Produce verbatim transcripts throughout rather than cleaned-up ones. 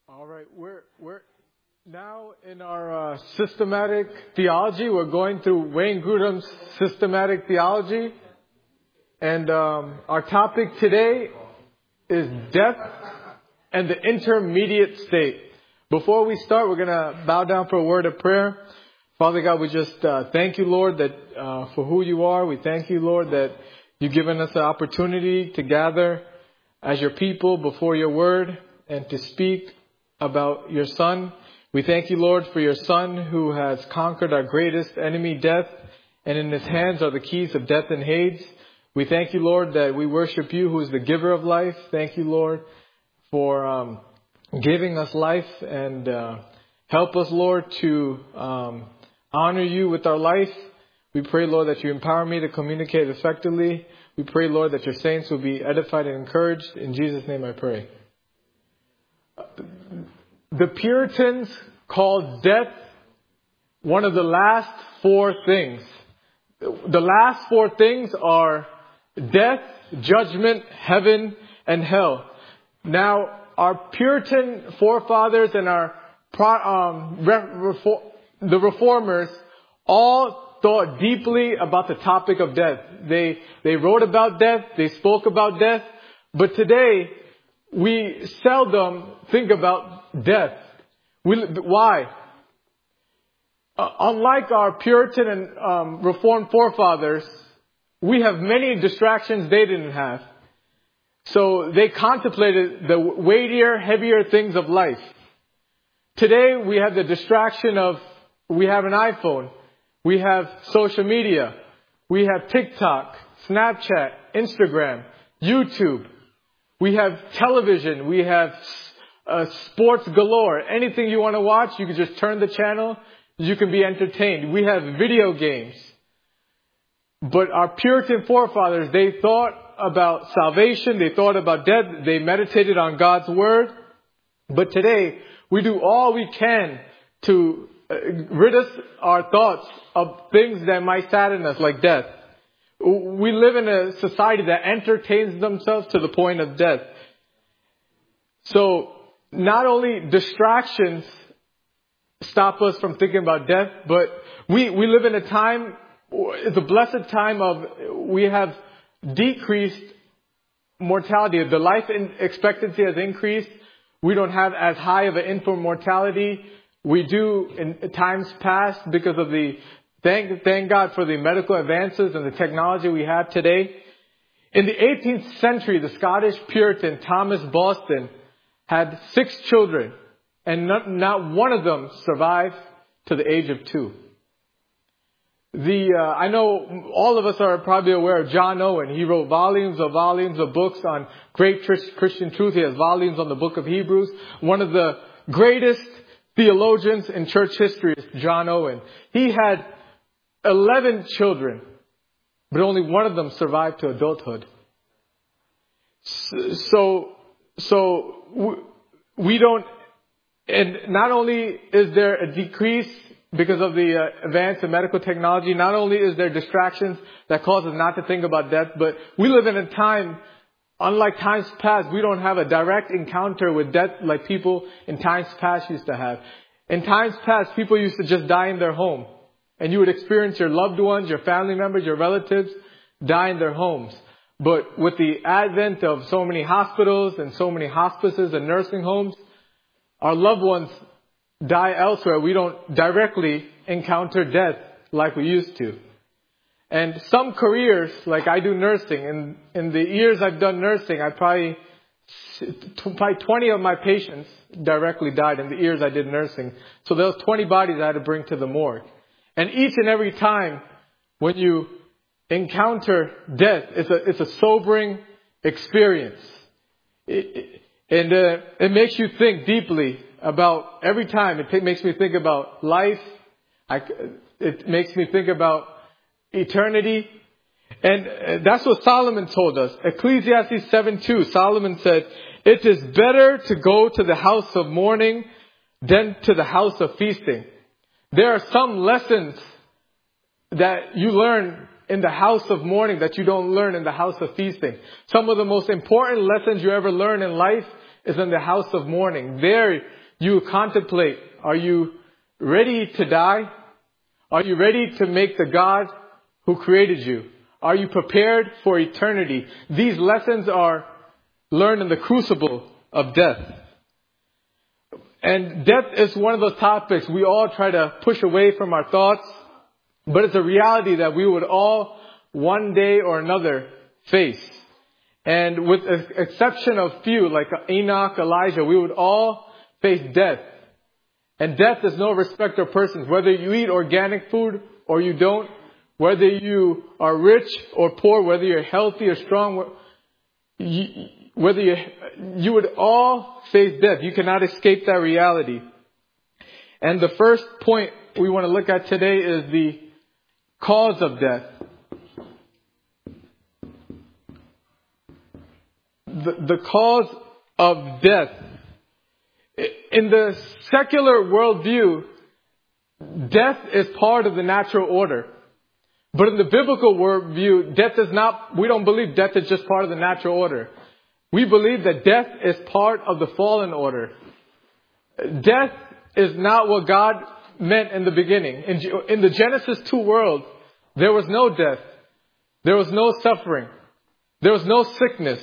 All right, we're we're now in our uh, systematic theology. We're going through Wayne Grudem's systematic theology, and um, our topic today is death and the intermediate state. Before we start, we're going to bow down for a word of prayer. Father God, we just uh, thank you, Lord, that uh, for who you are. We thank you, Lord, that you've given us the opportunity to gather as your people before your word and to speak about your Son. We thank you, Lord, for your Son who has conquered our greatest enemy, death, and in his hands are the keys of death and Hades. We thank you, Lord, that we worship you who is the giver of life. Thank you, Lord, for um, giving us life, and uh, help us, Lord, to um, honor you with our life. We pray, Lord, that you empower me to communicate effectively. We pray, Lord, that your saints will be edified and encouraged. In Jesus' name I pray. The Puritans called death one of the last four things. The last four things are death, judgment, heaven, and hell. Now, our Puritan forefathers and our um, reform, the reformers all thought deeply about the topic of death. They they wrote about death. They spoke about death. But today, we seldom think about death. We, why? Uh, unlike our Puritan and um, Reformed forefathers, we have many distractions they didn't have. So they contemplated the weightier, heavier things of life. Today, we have the distraction of, we have an iPhone. We have social media. We have TikTok, Snapchat, Instagram, YouTube. We have television. We have uh, sports galore. Anything you want to watch, you can just turn the channel. You can be entertained. We have video games. But our Puritan forefathers, they thought about salvation. They thought about death. They meditated on God's word. But today, we do all we can to uh, rid us our thoughts of things that might sadden us, like death. We live in a society that entertains themselves to the point of death. So not only distractions stop us from thinking about death, but we, we live in a time, it's a blessed time of, we have decreased mortality. The life expectancy has increased. We don't have as high of an infant mortality. We do in times past because of the Thank, thank God for the medical advances and the technology we have today. In the eighteenth century, the Scottish Puritan Thomas Boston had six children, and not, not one of them survived to the age of two. The uh, I know all of us are probably aware of John Owen. He wrote volumes of volumes of books on great Christian truth. He has volumes on the book of Hebrews. One of the greatest theologians in church history is John Owen. He had eleven children, but only one of them survived to adulthood. So, so we don't, and not only is there a decrease because of the uh, advance in medical technology, not only is there distractions that cause us not to think about death, but we live in a time, unlike times past, we don't have a direct encounter with death like people in times past used to have. In times past, people used to just die in their home. And you would experience your loved ones, your family members, your relatives die in their homes. But with the advent of so many hospitals and so many hospices and nursing homes, our loved ones die elsewhere. We don't directly encounter death like we used to. And some careers, like I do nursing, in, in the years I've done nursing, I probably, probably twenty of my patients directly died in the years I did nursing. So there was twenty bodies I had to bring to the morgue. And each and every time when you encounter death, it's a, it's a sobering experience. It, it, and uh, it makes you think deeply about, every time it makes me think about life. I, it makes me think about eternity. And uh, that's what Solomon told us. Ecclesiastes seven two, Solomon said, "It is better to go to the house of mourning than to the house of feasting." There are some lessons that you learn in the house of mourning that you don't learn in the house of feasting. Some of the most important lessons you ever learn in life is in the house of mourning. There you contemplate, are you ready to die? Are you ready to make the God who created you? Are you prepared for eternity? These lessons are learned in the crucible of death. And death is one of those topics we all try to push away from our thoughts, but it's a reality that we would all one day or another face. And with the exception of few, like Enoch, Elijah, we would all face death. And death is no respecter of persons. Whether you eat organic food or you don't, whether you are rich or poor, whether you're healthy or strong, whether you, you would all face death. You cannot escape that reality. And the first point we want to look at today is the cause of death. The, the cause of death. In the secular worldview, death is part of the natural order. But in the biblical worldview, death is not, we don't believe death is just part of the natural order. We believe that death is part of the fallen order. Death is not what God meant in the beginning. In, in the Genesis two world, there was no death. There was no suffering. There was no sickness.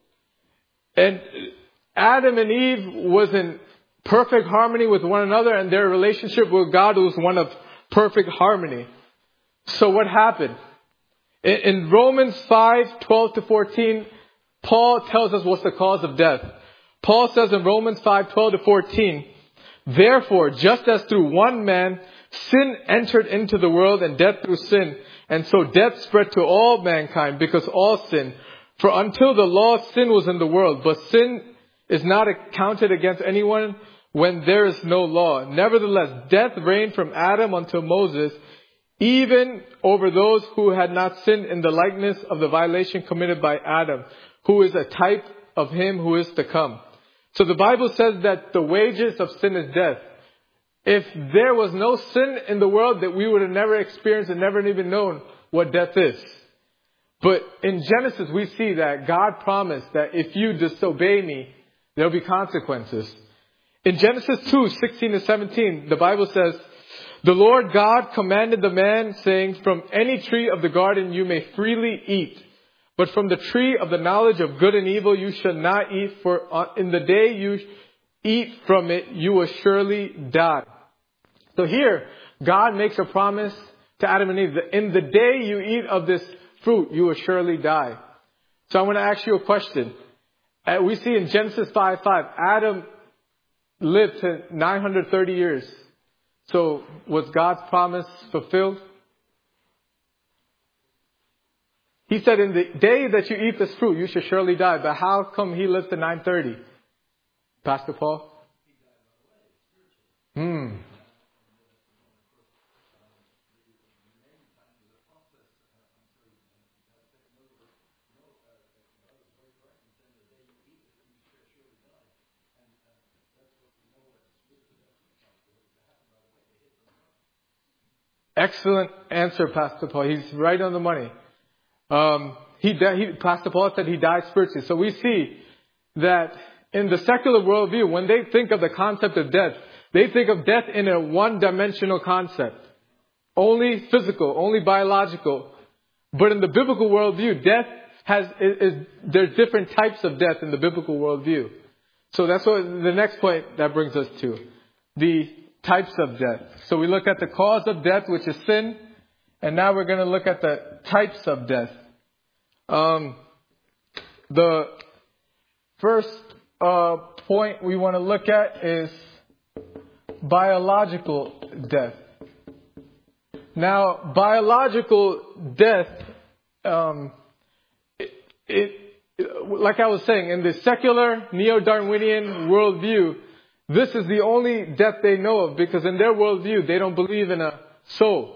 And Adam and Eve was in perfect harmony with one another, and their relationship with God was one of perfect harmony. So what happened? In, in Romans five, twelve to fourteen, Paul tells us what's the cause of death. Paul says in Romans five, twelve to fourteen, therefore, just as through one man sin entered into the world, and death through sin, and so death spread to all mankind because all sinned. For until the law, sin was in the world, but sin is not counted against anyone when there is no law. Nevertheless, death reigned from Adam until Moses, even over those who had not sinned in the likeness of the violation committed by Adam, who is a type of him who is to come. So the Bible says that the wages of sin is death. If there was no sin in the world, that we would have never experienced and never even known what death is. But in Genesis, we see that God promised that if you disobey me, there will be consequences. In Genesis two, sixteen to seventeen, the Bible says, the Lord God commanded the man, saying, from any tree of the garden you may freely eat, but from the tree of the knowledge of good and evil you shall not eat, for in the day you eat from it, you will surely die. So here, God makes a promise to Adam and Eve that in the day you eat of this fruit, you will surely die. So I want to ask you a question. Uh, we see in Genesis five five, Adam lived to nine hundred thirty years. So was God's promise fulfilled? He said, in the day that you eat this fruit, you shall surely die. But how come he lived to nine thirty? Pastor Paul? Hmm. Excellent answer, Pastor Paul. He's right on the money. Um, he, he, Pastor Paul said he died spiritually. So we see that in the secular worldview, when they think of the concept of death, they think of death in a one-dimensional concept. Only physical, only biological. But in the biblical worldview, death has, is, is, there's different types of death in the biblical worldview. So that's what the next point that brings us to. The types of death. So we look at the cause of death, which is sin. And now we're going to look at the types of death. Um, the first uh, point we want to look at is biological death. Now, biological death, um, it, it, like I was saying, in the secular neo-Darwinian worldview, this is the only death they know of, because in their worldview, they don't believe in a soul.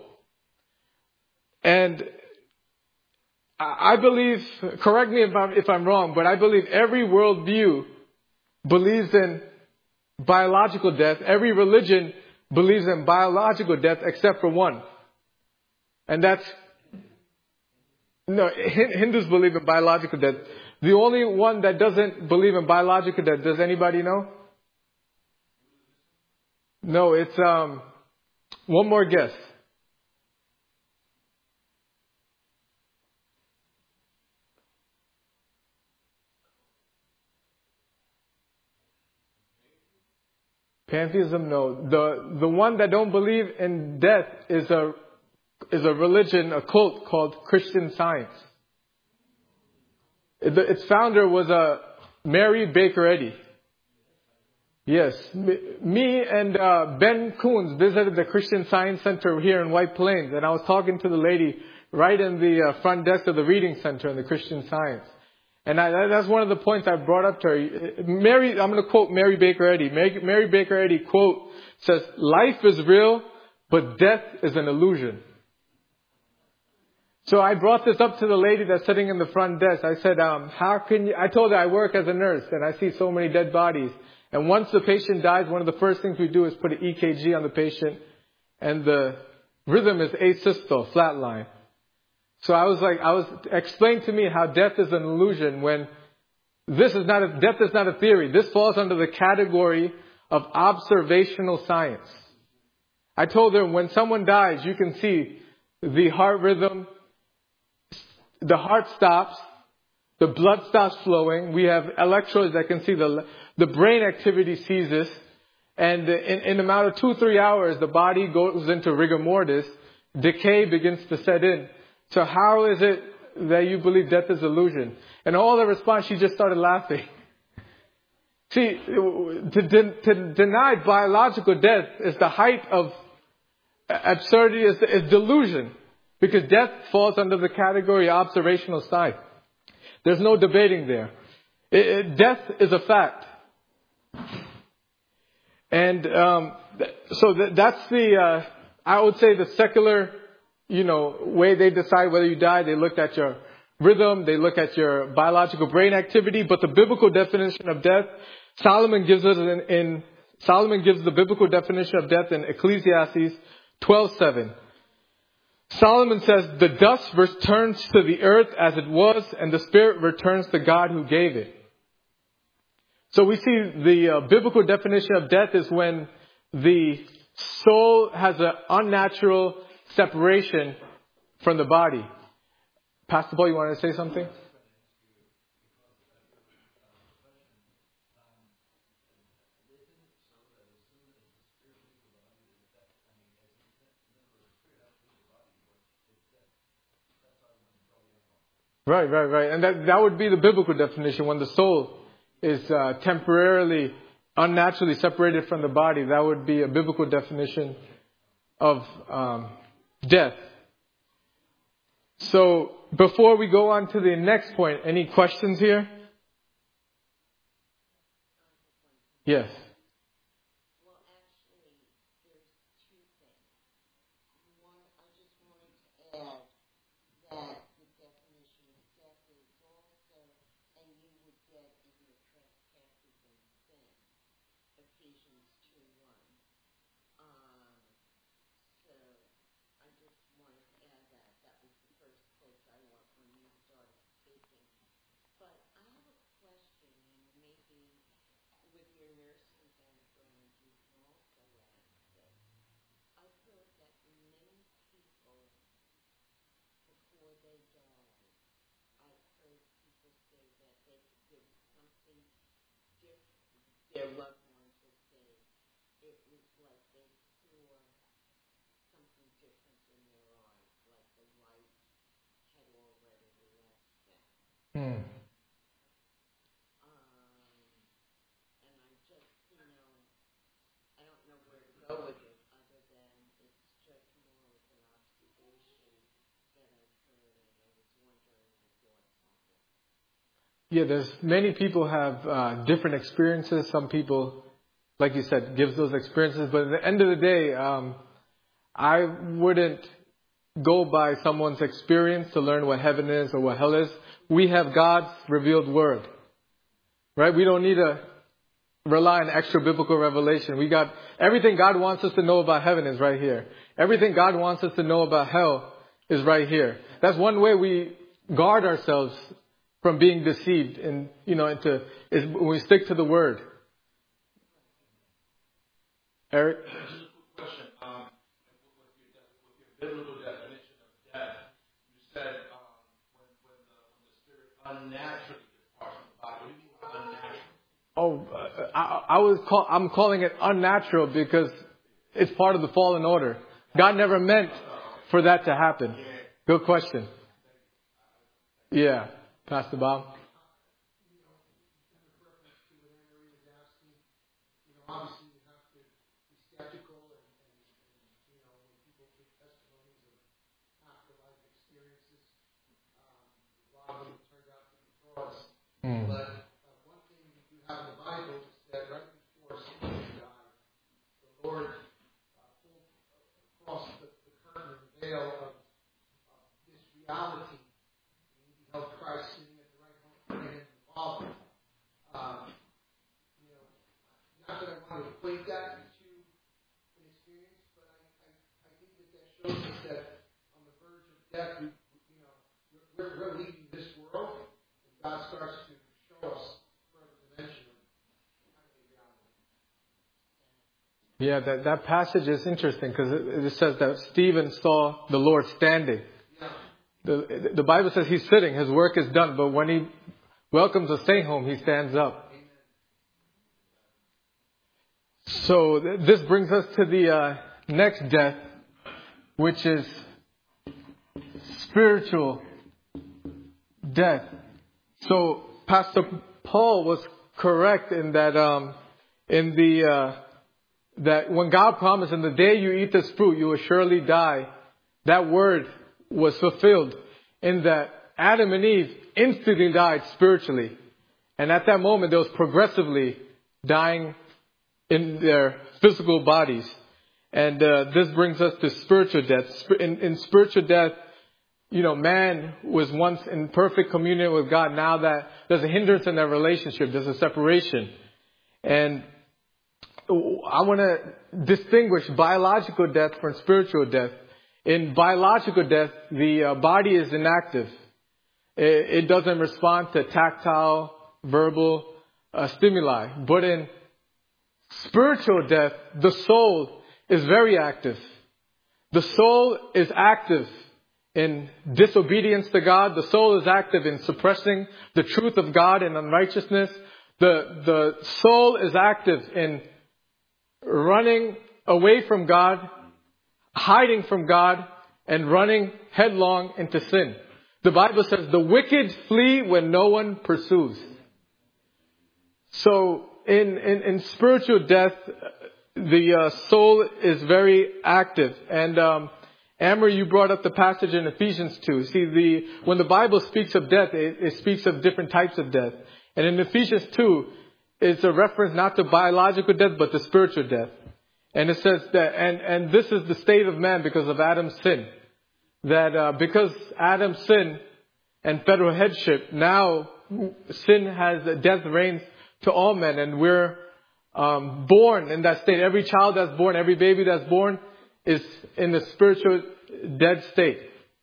And I believe, correct me if I'm, if I'm wrong, but I believe every worldview believes in biological death. Every religion believes in biological death except for one. And that's, no, Hindus believe in biological death. The only one that doesn't believe in biological death, does anybody know? No, it's, um, one more guess. Pantheism, no. The, the one that don't believe in death is a, is a religion, a cult called Christian Science. Its founder was a Mary Baker Eddy. Yes. Me and uh, Ben Coons visited the Christian Science Center here in White Plains, and I was talking to the lady right in the uh, front desk of the Reading Center in the Christian Science. And I, that's one of the points I brought up to her. Mary, I'm going to quote Mary Baker Eddy. Mary, Mary Baker Eddy, quote, says, "Life is real, but death is an illusion." So I brought this up to the lady that's sitting in the front desk. I said, um, how can you, I told her I work as a nurse and I see so many dead bodies. And once the patient dies, one of the first things we do is put an E K G on the patient, and the rhythm is asystole, flatline. So I was like, I was explained to me how death is an illusion when this is not a, death is not a theory. This falls under the category of observational science. I told her when someone dies, you can see the heart rhythm, the heart stops, the blood stops flowing. We have electrodes that can see the the brain activity ceases, and in, in a matter of two, three hours, the body goes into rigor mortis. Decay begins to set in. So how is it that you believe death is illusion? And all the response, she just started laughing. See, to, de- to deny biological death is the height of absurdity, is, is delusion. Because death falls under the category of observational science. There's no debating there. It, it, death is a fact. And um, so th- that's the, uh, I would say the secular, you know, way they decide whether you die. They look at your rhythm, they look at your biological brain activity. But the biblical definition of death, Solomon gives us in, in Solomon gives the biblical definition of death in Ecclesiastes twelve seven. Solomon says, "The dust returns to the earth as it was, and the spirit returns to God who gave it." So we see the uh, biblical definition of death is when the soul has an unnatural separation from the body. Pastor Paul, you wanted to say something? Right, right, right. And that, that would be the biblical definition. When the soul is uh, temporarily, unnaturally separated from the body, that would be a biblical definition of um, death. So before we go on to the next point, any questions here? Yes. Their loved ones would say it was like they saw something different in their eyes, like the light had already left them. Hmm. Um, and I just, you know, I don't know where to go with it other than it's just more of an observation that I've heard, and I was wondering your thoughts on it. Yeah, there's many people have uh, different experiences. Some people, like you said, gives those experiences. But at the end of the day, um, I wouldn't go by someone's experience to learn what heaven is or what hell is. We have God's revealed word, right? We don't need to rely on extra biblical revelation. We got everything God wants us to know about heaven is right here. Everything God wants us to know about hell is right here. That's one way we guard ourselves from being deceived, and you know, into is when we stick to the word. Eric? Just a quick question. Um, with, your, with your biblical definition of death, you said um, when, when, the, when the spirit unnaturally departs from the body. What do you mean by unnatural? Oh, uh, I, I was call, I'm calling it unnatural because it's part of the fallen order. God never meant for that to happen. Good question. Yeah, Pastor Bob. Mm. But uh, one thing you have in the Bible is that right before Stephen died, the Lord uh, pulled across the, the curtain and veil of uh, this reality. And he beheld Christ sitting at the right hand of the Father. Um, you know, not that I want to equate that to an experience, but I, I, I think that that shows us that on the verge of death, we, you know, we're, we're leaving this world. God starts to show us further dimension of reality. Yeah, that, that passage is interesting because it, it says that Stephen saw the Lord standing. Yeah. The, the Bible says he's sitting, his work is done, but when he welcomes a stay home, he stands up. Amen. So th- this brings us to the uh, next death, which is spiritual death. So Pastor Paul was correct in that um, in the uh, that when God promised, in the day you eat this fruit, you will surely die. That word was fulfilled in that Adam and Eve instantly died spiritually, and at that moment they was progressively dying in their physical bodies. And uh, this brings us to spiritual death. In, in spiritual death, you know, man was once in perfect communion with God. Now that there's a hindrance in that relationship, there's a separation. And I want to distinguish biological death from spiritual death. In biological death, the uh, body is inactive. It, it doesn't respond to tactile, verbal uh, stimuli. But in spiritual death, the soul is very active. The soul is active in disobedience to God. The soul is active in suppressing the truth of God and unrighteousness. The, the soul is active in running away from God, hiding from God, and running headlong into sin. The Bible says the wicked flee when no one pursues. So in, in, in spiritual death, the uh, soul is very active. And um, Amber, you brought up the passage in Ephesians two. See, the when the Bible speaks of death, it, it speaks of different types of death. And in Ephesians two, it's a reference not to biological death, but to spiritual death. And it says that, and, and this is the state of man because of Adam's sin. That uh, because Adam's sin and federal headship, now sin has, death reigns to all men. And we're um, born in that state. Every child that's born, every baby that's born is in the spiritual dead state.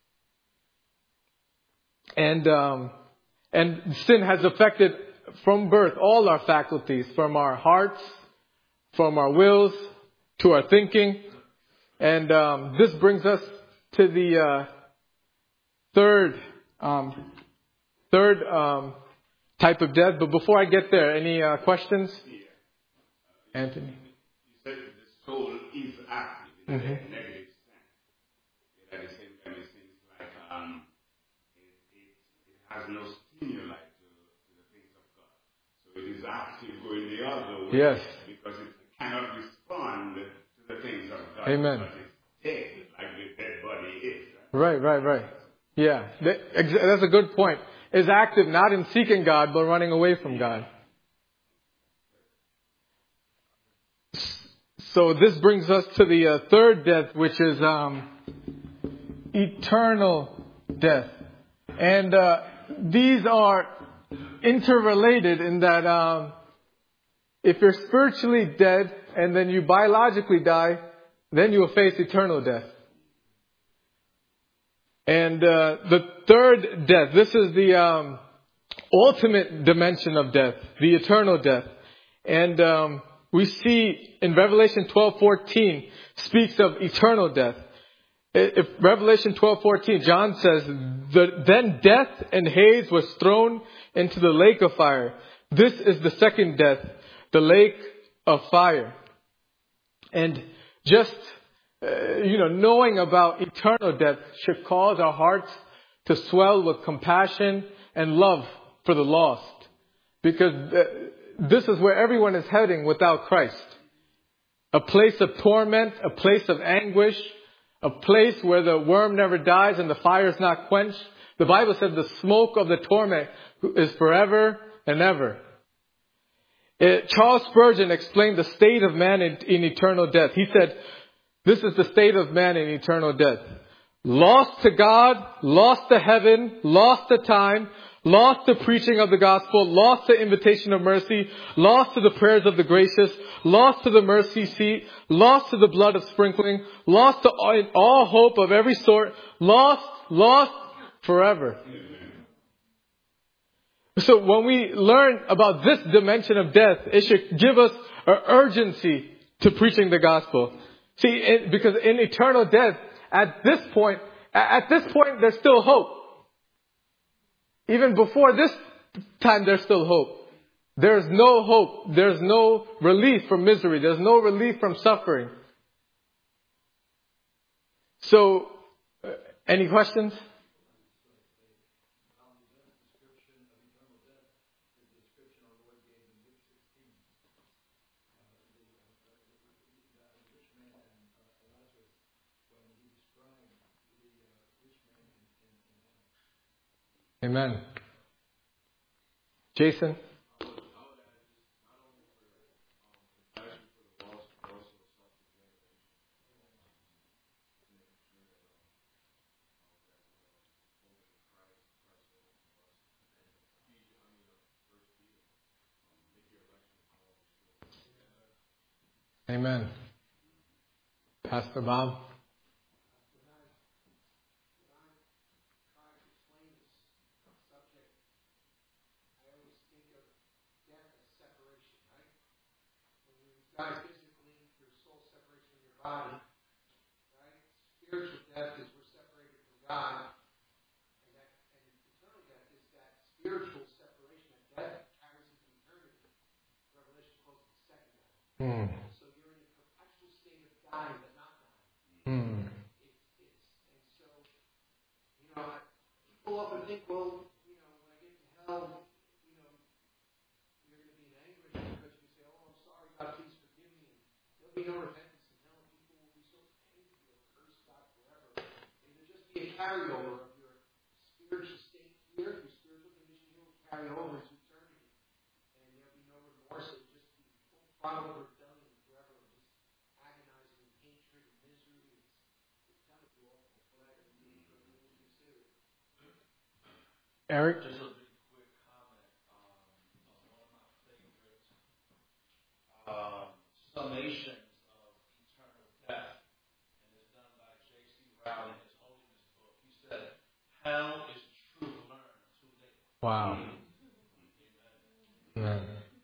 And um, and sin has affected from birth all our faculties, from our hearts, from our wills, to our thinking. And um, this brings us to the uh, third um, third um, type of death. But before I get there, any uh, questions? Yeah. Anthony? You said the soul is active in Mm-hmm. a negative sense. Yet at the same time, it seems like um, it, it, it has no stimuli to, to the things of God. So it is active going the other way. Yes. Because it cannot respond to the things of God. Amen. But it's dead, like the dead body is. Right, right, right. Yeah, that's a good point. Is active not in seeking God, but running away from God. So this brings us to the uh, third death, which is um, eternal death. And uh, these are interrelated in that um, if you're spiritually dead and then you biologically die, then you will face eternal death. And uh, the third death, this is the um, ultimate dimension of death, the eternal death. And um, we see in Revelation twelve fourteen speaks of eternal death. If Revelation twelve fourteen, John says, then death and Hades was thrown into the lake of fire. This is the second death, the lake of fire. And just, uh, you know, knowing about eternal death should cause our hearts to swell with compassion and love for the lost. Because uh, this is where everyone is heading without Christ. A place of torment, a place of anguish, a place where the worm never dies and the fire is not quenched. The Bible says the smoke of the torment is forever and ever. It, Charles Spurgeon explained the state of man in, in eternal death. He said, this is the state of man in eternal death. Lost to God, lost to heaven, lost to time, lost to preaching of the gospel, lost to invitation of mercy, lost to the prayers of the gracious, lost to the mercy seat, lost to the blood of sprinkling, lost to all, all hope of every sort, lost, lost forever. So when we learn about this dimension of death, it should give us an urgency to preaching the gospel. See, it, because in eternal death, at this point, at this point, there's still hope. Even before this time, there's still hope. There's no hope. There's no relief from misery. There's no relief from suffering. So, uh, any questions? Amen. Jason? Amen. Pastor Bob? Die physically, your soul separates from your body, right? Spiritual death is we're separated from God, and, that, and eternal death is that spiritual separation that death carries into eternity. Revelation calls it the second death. Hmm. So you're in a perpetual state of dying, but not dying. Hmm. It's, it's, and so, you know, people often think, well, you know, when I get to hell, you know, you're going to be in anguish because you say, oh, I'm sorry, God, please. There'll be no repentance in hell. People will be so angry or curse God forever. And there'll just be a carryover of your spiritual state here, your spiritual condition here will carry over into eternity. And there'll be no remorse. It'll just be full throttle rebellion forever, just agonizing hatred and misery. It's, it's kind of awful. But I mean, what would you say? Eric? Just a big quick comment um, on one of my favorite um, summations of eternal death, and it's done by J C Rowley in his Holiness book. He said, hell is truth learned too late. Wow. Amen.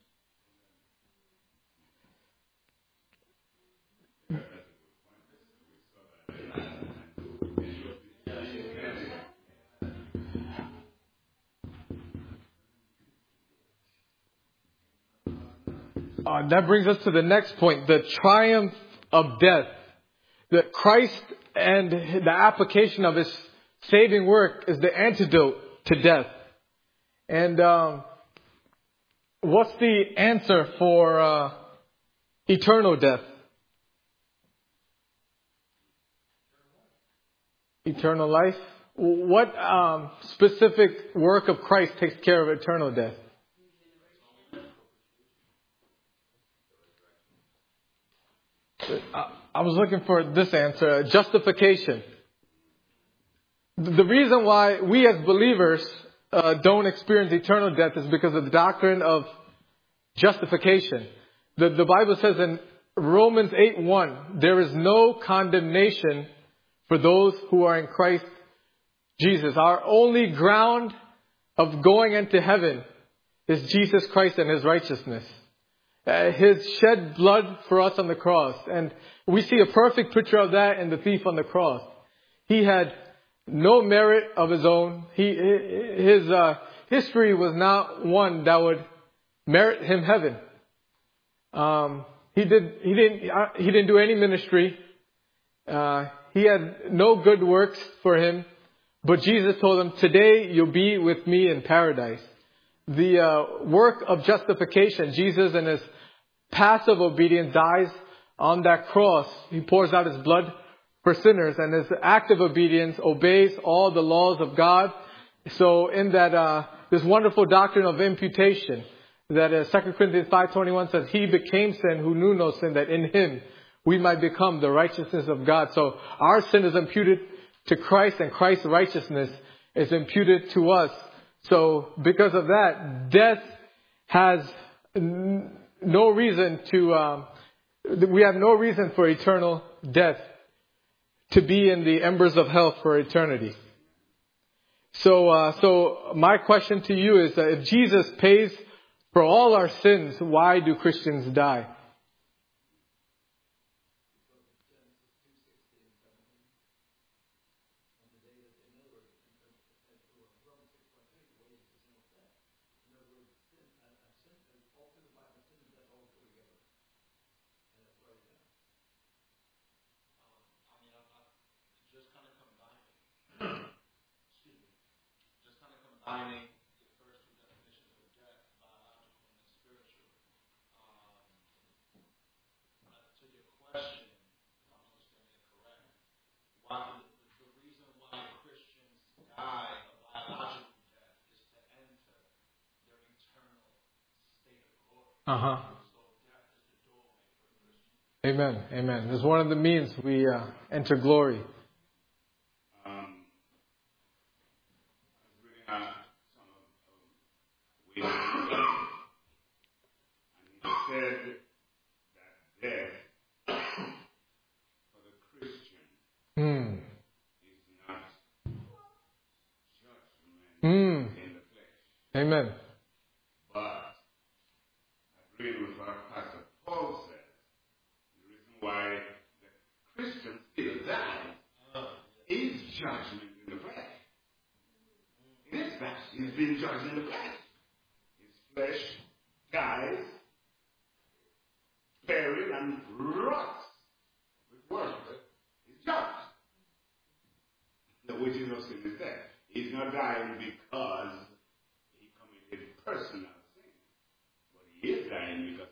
Uh, that brings us to the next point, the triumph of death. That Christ and the application of His saving work is the antidote to death. And um, what's the answer for uh, eternal death? Eternal life? What um, specific work of Christ takes care of eternal death? I was looking for this answer, justification. The reason why we as believers uh, don't experience eternal death is because of the doctrine of justification. The, the Bible says in Romans eight one, there is no condemnation for those who are in Christ Jesus. Our only ground of going into heaven is Jesus Christ and His righteousness. Uh, his shed blood for us on the cross. And we see a perfect picture of that in the thief on the cross. He had no merit of his own. He, his uh, history was not one that would merit him heaven. Um, he did. He didn't. Uh, he didn't do any ministry. Uh, he had no good works for him. But Jesus told him, "Today you'll be with me in paradise." The uh, work of justification, Jesus in His passive obedience dies on that cross. He pours out His blood for sinners, and His active obedience obeys all the laws of God. So in that, uh, this wonderful doctrine of imputation, that uh, Second Corinthians five twenty-one says, He became sin who knew no sin, that in Him we might become the righteousness of God. So our sin is imputed to Christ, and Christ's righteousness is imputed to us. So because of that, death has n- no reason to, um, we have no reason for eternal death, to be in the embers of hell for eternity. So, uh, so my question to you is that if Jesus pays for all our sins, why do Christians die? Combining the first two definitions of death, biological and spiritual. Um, uh, to your question, if I'm understanding it correct, why, the, the reason why Christians die a biological death is to enter their eternal state of glory. Uh-huh. So death is the doorway for Christians. Amen. Amen. It's one of the means we uh, enter glory. Said that death for the Christian Mm. is not judgment Mm. in the flesh. Amen. But agreeing with what Pastor Paul said, the reason why the Christian still dies is judgment in the flesh. It is that. He's being judged in the flesh. His flesh dies, buried and rots with worms. He's judged. The wages of sin is death. He's not dying because he committed personal sin, but he is dying because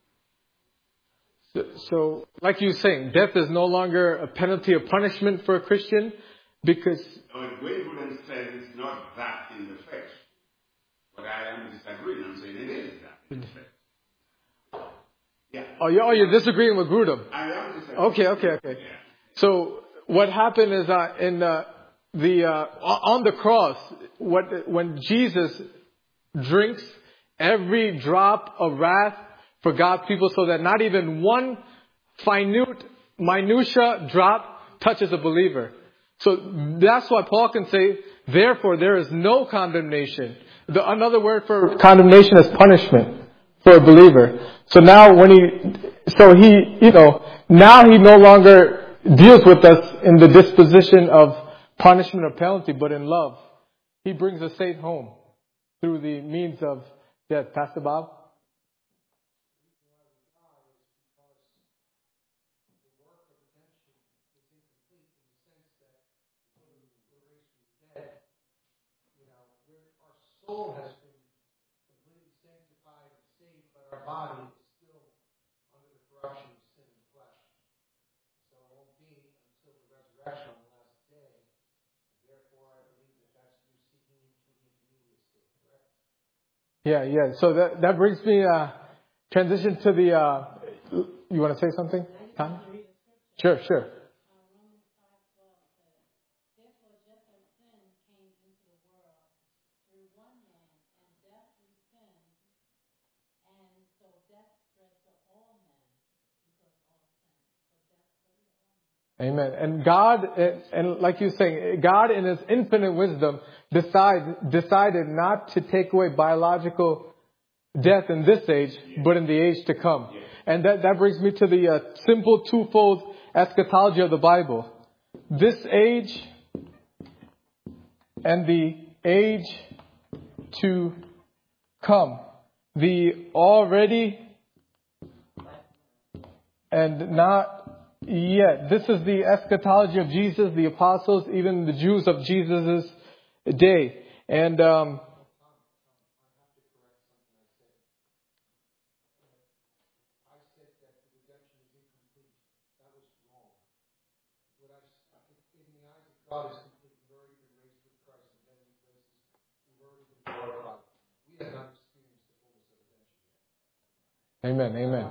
of sin. So, so, like you were saying, death is no longer a penalty or punishment for a Christian because... No, Waywood says it's not that in the flesh. But I am disagreeing. I'm saying it is that in the flesh. Yeah. Oh, you're, oh, you're disagreeing with Grudem. I am disagreeing. Okay, okay, okay. Yeah. So what happened is uh, in uh, the uh, on the cross, what when Jesus drinks every drop of wrath for God's people, so that not even one minute minutia drop touches a believer. So that's why Paul can say, therefore there is no condemnation. The, another word for condemnation is punishment for a believer. So now when he, so he, you know, now he no longer deals with us in the disposition of punishment or penalty, but in love. He brings us safe home through the means of death. Pastor Bob? Soul has been completely sanctified and saved, but our body is still under the corruption of sin and flesh. So it won't be until the resurrection on the last day. Therefore, I believe that that's you seeking into the intermediate state, correct? Yeah, yeah. So that that brings me uh, transition to the. Uh, you want to say something, Tom? Sure, sure. Amen. And God, and like you're saying, God in His infinite wisdom decide, decided not to take away biological death in this age, but in the age to come. And that, that brings me to the uh, simple twofold eschatology of the Bible. This age and the age to come. The already and not yet. This is the eschatology of Jesus, the apostles, even the Jews of Jesus' day. And um, God is complete. We've already been raised with Christ in heavenly places. We've already been glorified. We have not experienced the fullness of redemption yet. Amen, amen.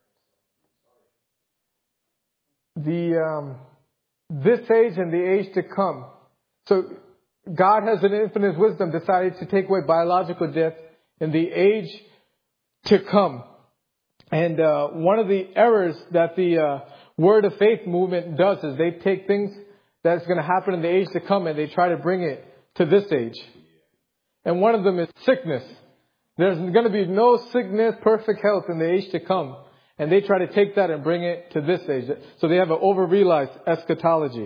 The um, this age and the age to come. So God has in infinite wisdom decided to take away biological death in the age to come. And uh, one of the errors that the uh, Word of Faith movement does is they take things that's going to happen in the age to come and they try to bring it to this age. And one of them is sickness. There's going to be no sickness, perfect health in the age to come. And they try to take that and bring it to this age. So they have an over-realized eschatology.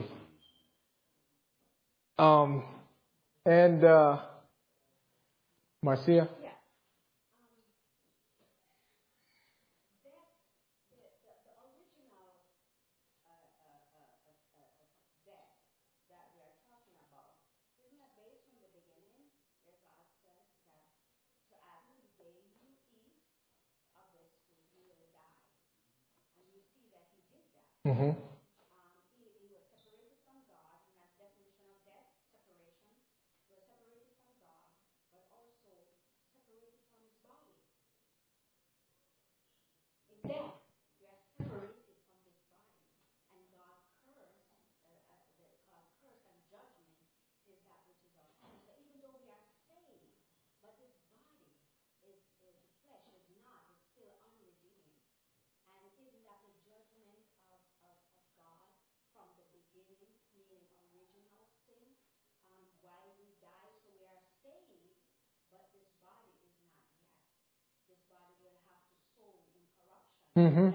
Um, and, uh, Marcia? Mm-hmm. Mm-hmm.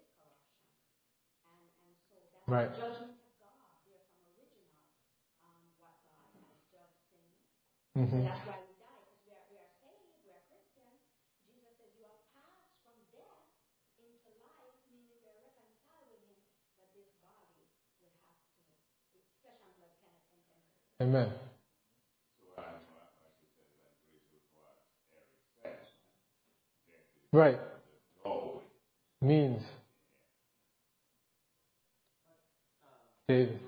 Right. Mm-hmm. That's why we die, because we are, we are saved, we are Christians. Jesus says you are passed from death into life, meaning we are reconciled with Him, but this body will have to, it's flesh and blood cannot enter. Amen. Right. Means. David.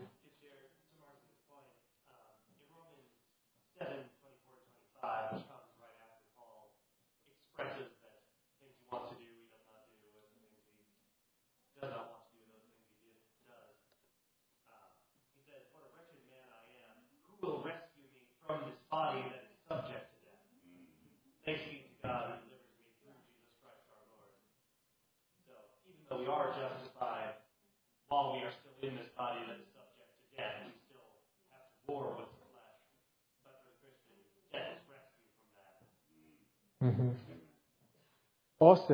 Mm-hmm. Austin.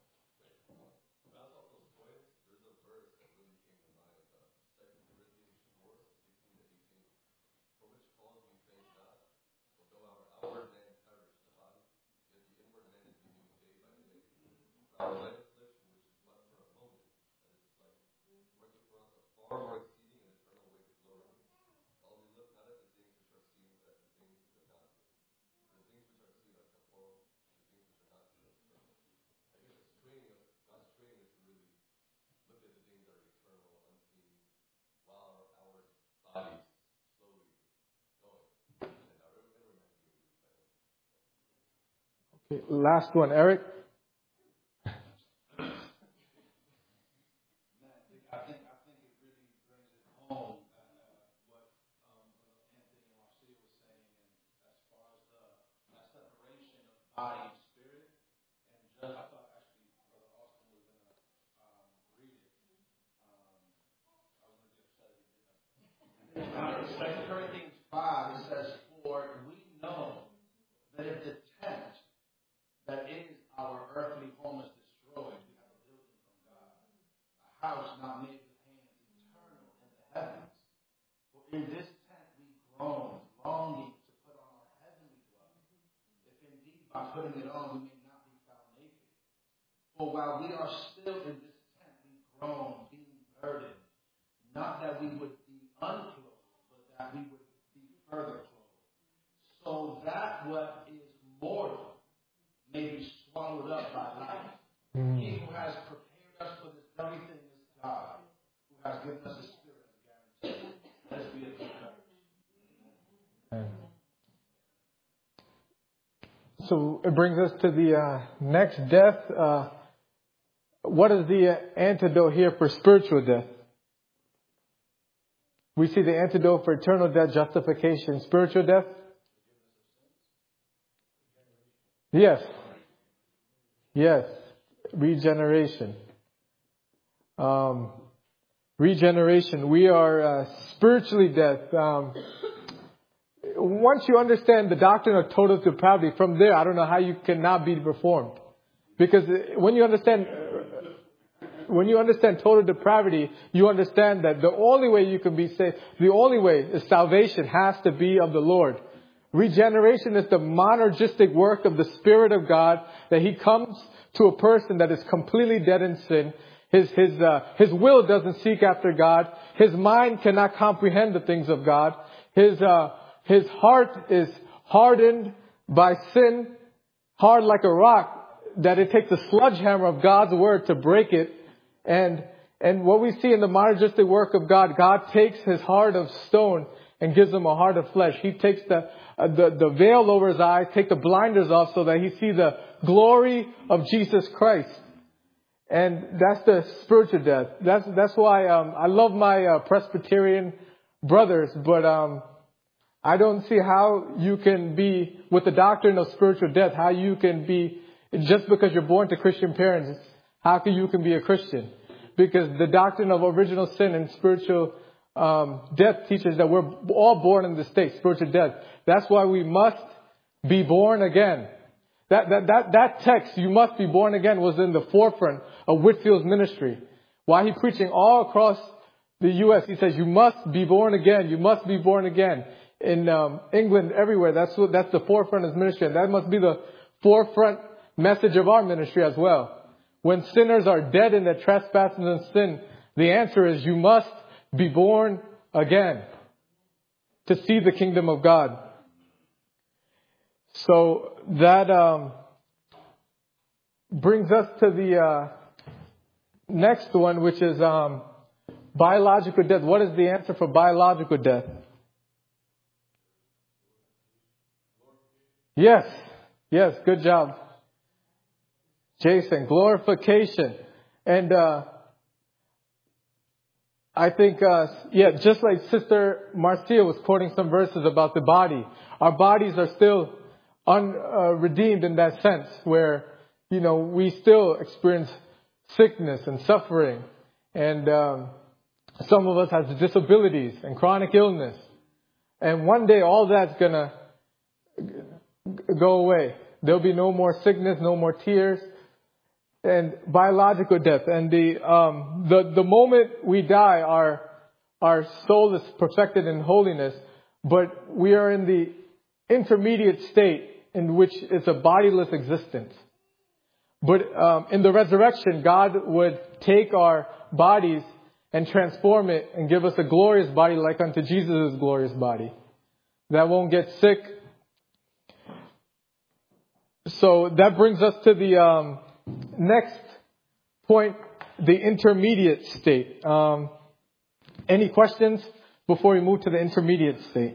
Okay, last one, Eric. Second Corinthians five, it says, "For we know that if the tent that is our earthly home is destroyed, we have a building from God, a house not made with hands, eternal in the heavens. For in this tent we groan, longing to put on our heavenly dwelling, if indeed by putting it on we may not be found naked. For while we are still in this tent, we groan, being burdened, not that we would be unclothed, but that we would be further clothed, so that what is mortal may be swallowed up by life. Mm. He who has prepared us for this very thing is God, who has given us the Spirit as a guarantee. Let us be of good courage." So it brings us to the uh, next death. Uh, what is the uh, antidote here for spiritual death? We see the antidote for eternal death, justification. Spiritual death? Yes. Yes. Regeneration. Um, regeneration. We are uh, spiritually dead. Um, once you understand the doctrine of total depravity, from there, I don't know how you cannot be reformed. Because when you understand... When you understand total depravity, you understand that the only way you can be saved, the only way is salvation has to be of the Lord. Regeneration is the monergistic work of the Spirit of God, that He comes to a person that is completely dead in sin. His, his, uh, his will doesn't seek after God. His mind cannot comprehend the things of God. His, uh, his heart is hardened by sin, hard like a rock, that it takes a sledgehammer of God's word to break it. And and what we see in the monergistic work of God, God takes His heart of stone and gives him a heart of flesh. He takes the uh, the, the veil over his eyes, take the blinders off so that he sees the glory of Jesus Christ. And that's the spiritual death. That's that's why um, I love my uh, Presbyterian brothers, but um, I don't see how you can be, with the doctrine of spiritual death, how you can be, just because you're born to Christian parents, how can you can be a Christian? Because the doctrine of original sin and spiritual um, death teaches that we're all born in this state, spiritual death. That's why we must be born again. That, that, that, that text, "you must be born again," was in the forefront of Whitfield's ministry. While he's preaching all across the U S, he says, "You must be born again. You must be born again." In um, England, everywhere, that's what, that's the forefront of his ministry. And that must be the forefront message of our ministry as well. When sinners are dead in their trespasses and sin, the answer is you must be born again to see the kingdom of God. So that um, brings us to the uh, next one, which is um, biological death. What is the answer for biological death? Yes. Yes. Good job, Jason. Glorification. And uh, I think, uh, yeah, just like Sister Marcia was quoting some verses about the body, our bodies are still unredeemed uh, in that sense, where, you know, we still experience sickness and suffering. And um, some of us have disabilities and chronic illness. And one day all that's going to go away. There'll be no more sickness, no more tears, and biological death. And the um, the the moment we die, our our soul is perfected in holiness, but we are in the intermediate state in which it's a bodiless existence. But um, in the resurrection, God would take our bodies and transform it and give us a glorious body like unto Jesus' glorious body that won't get sick. So that brings us to the um, next point, the intermediate state. Um, any questions before we move to the intermediate state?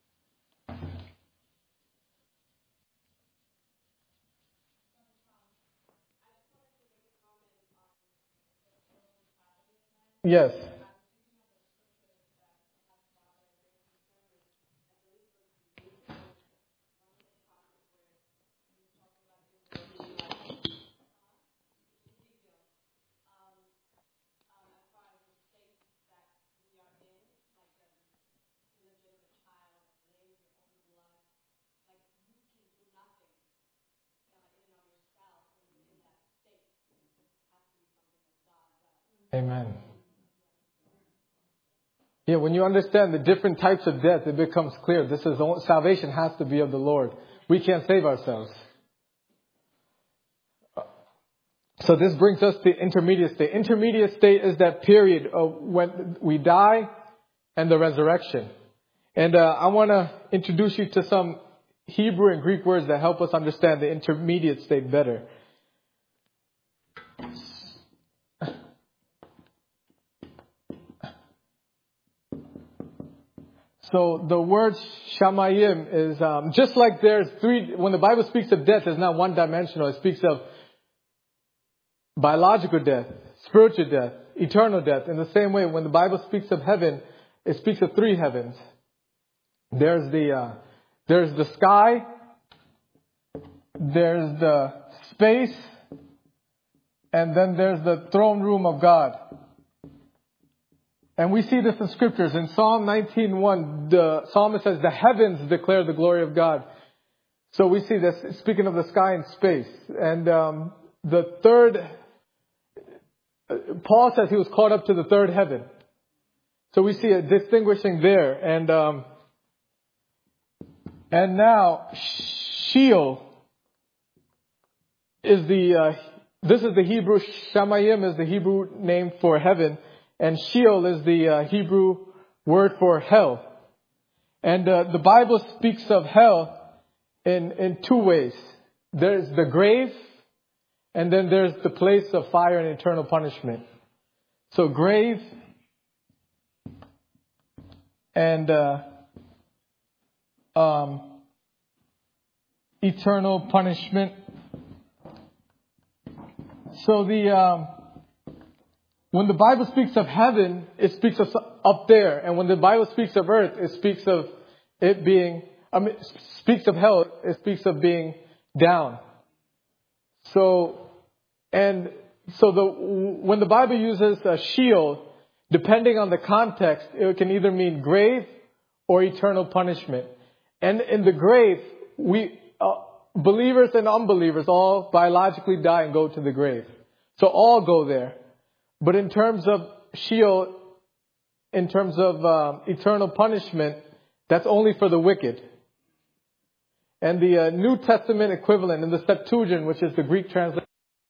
Yes. Amen. Yeah, when you understand the different types of death, it becomes clear. This is salvation has to be of the Lord. We can't save ourselves. So this brings us to intermediate state. Intermediate state is that period of when we die and the resurrection. And uh, I want to introduce you to some Hebrew and Greek words that help us understand the intermediate state better. So the word shamayim is um, just like there's three. When the Bible speaks of death, it's not one dimensional. It speaks of biological death, spiritual death, eternal death. In the same way, when the Bible speaks of heaven, it speaks of three heavens. There's the uh, there's the sky, there's the space, and then there's the throne room of God. And we see this in scriptures. In Psalm nineteen one, the psalmist says, the heavens declare the glory of God. So we see this, speaking of the sky and space. And um, the third, Paul says he was caught up to the third heaven. So we see a distinguishing there. And um, and now, Sheol is the, uh, this is the Hebrew, Shamayim is the Hebrew name for heaven. And Sheol is the uh, Hebrew word for hell. And uh, the Bible speaks of hell in, in two ways. There's the grave, and then there's the place of fire and eternal punishment. So grave and uh, um, eternal punishment. So the... Um, When the Bible speaks of heaven, it speaks of up there. And when the Bible speaks of earth, it speaks of it being, I mean, speaks of hell, it speaks of being down. So, and so the, when the Bible uses a Sheol, depending on the context, it can either mean grave or eternal punishment. And in the grave, we, uh, believers and unbelievers all biologically die and go to the grave. So all go there. But in terms of Sheol, in terms of um, eternal punishment, that's only for the wicked. And the uh, New Testament equivalent in the Septuagint, which is the Greek translation,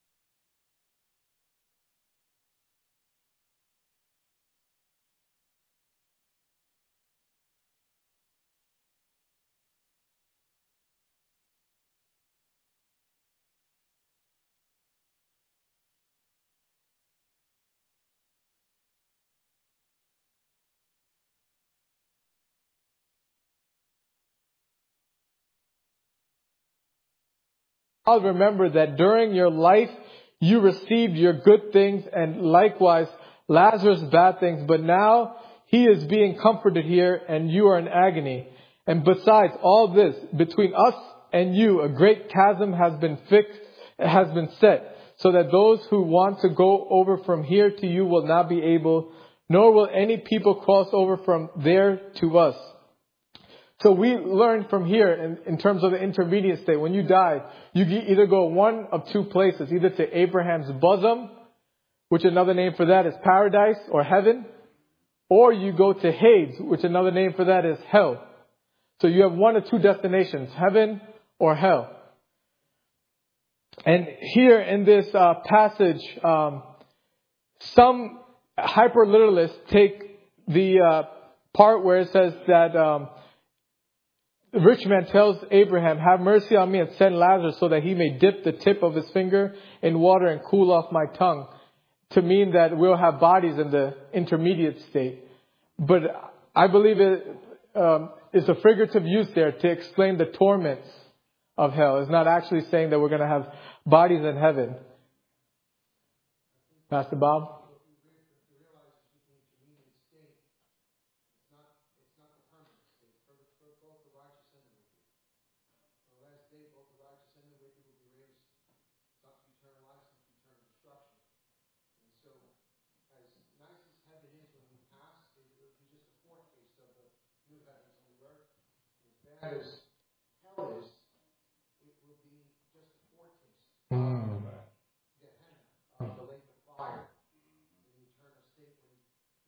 I'll remember that during your life, you received your good things and likewise Lazarus bad things. But now he is being comforted here and you are in agony. And besides all this, between us and you, a great chasm has been fixed, has been set, so that those who want to go over from here to you will not be able, nor will any people cross over from there to us. So we learn from here in, in terms of the intermediate state. When you die, you either go one of two places, either to Abraham's bosom, which another name for that is paradise or heaven, or you go to Hades, which another name for that is hell. So you have one of two destinations, heaven or hell. And here in this uh, passage, um, some hyper-literalists take the uh, part where it says that um, the rich man tells Abraham, have mercy on me and send Lazarus so that he may dip the tip of his finger in water and cool off my tongue, to mean that we'll have bodies in the intermediate state. But I believe it um, is a figurative use there to explain the torments of hell. It's not actually saying that we're going to have bodies in heaven. Pastor Bob? As hell is, it will be just a foretaste of Gehenna, of the lake of fire, in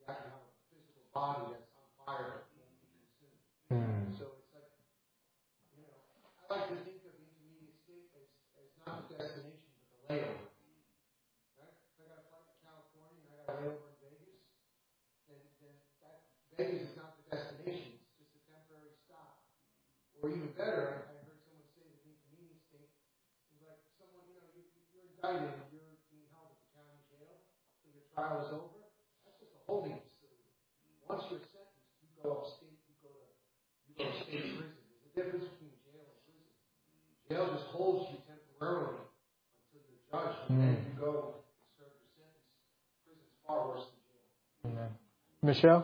that can have a physical body that's on fire but won't be consumed. Mm. So it's like, you know, I like to think of the intermediate state as, as not the destination but the layover. Right? If I got a flight to California and I got a layover in Vegas, then, then that Vegas is not the destination. It's just a temporary stop. Or even better, I, I heard someone say that the intermediate state is like someone, you know, you, you're indicted and you're being held at the county jail till your trial is over. That's just a holding facility. Once you're sentenced, you go upstate, you go to you go to state prison. There's a difference between jail and prison. Jail just holds you temporarily until you're judged, and then you go and serve your sentence. Prison's far worse than jail. Amen. Michelle?